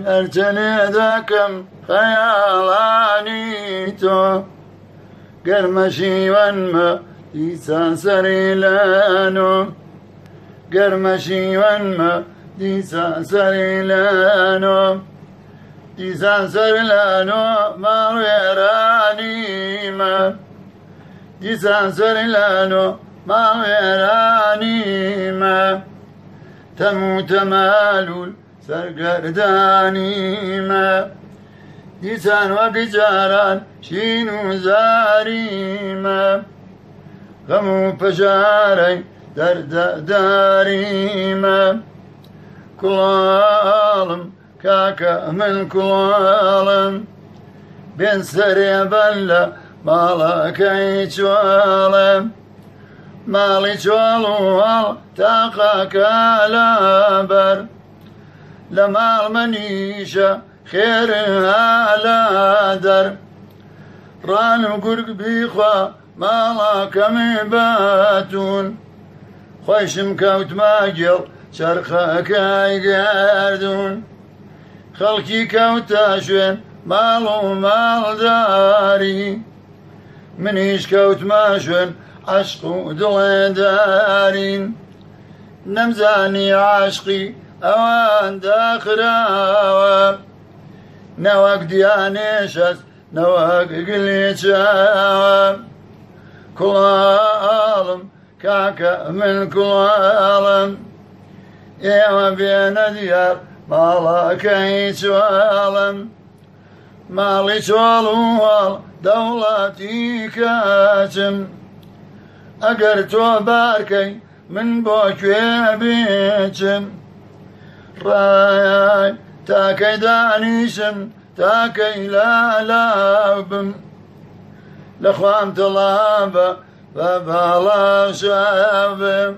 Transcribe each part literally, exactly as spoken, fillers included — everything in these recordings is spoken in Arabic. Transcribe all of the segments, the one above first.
هەرچەنێ دەکەم خەیاڵانی تۆ گەرمەشیوەنمە دیسان سەری لەنۆ گەرمەشیوەنمە دیسان سەری لەنۆ دیسان سەر لەنۆ ماڵوێرانیمە دیسان سەر لەنۆ ماڵوێرانیمە تەموو تەمەلول سەرگەردانیمە دیسان وەک جاران شین و زاریمە غەم و پەژارەی دەردەداریمە کوڵاڵم کاکە من کوڵاڵم بێن سەرێبەن لە ماڵەکەی چۆڵم ماڵی چۆڵ و هەڵ تاقەکە لەبەر لە ماڵ منیشە خێر هەلە دەر ڕان و گورگ بیخوا ماڵەکەمی بەتون خۆشم کەوتمە گێڵ چەرخەکەی گەردون خەڵکی کەوتە شوێن ماڵ و ماڵداری منیش کەوتمە شوێن عەشق و دڵێدارین نەمزانی عاشقی ئەوەندە خراوە نەوەک دیانێشەس نەوەک گلێچاوە کوڵاڵم کاکە من کوڵاڵم ئێوە بێنە دیار ماڵەکەی چۆڵم ماڵی چۆڵ و هەڵ دەوڵەتی کەچم ئەگەر تۆ بارکەی من بۆ کوێ بێچم ڕای تاکەی دانیشم تاکەی لالاو بم لە خوام تەڵابە بە باڵاشابم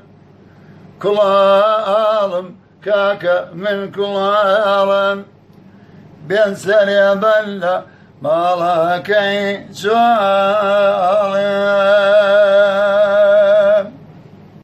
کوڵاڵم کاکە من کوڵاڵم بێن سەرێبەن لە ماڵەکەی چۆڵم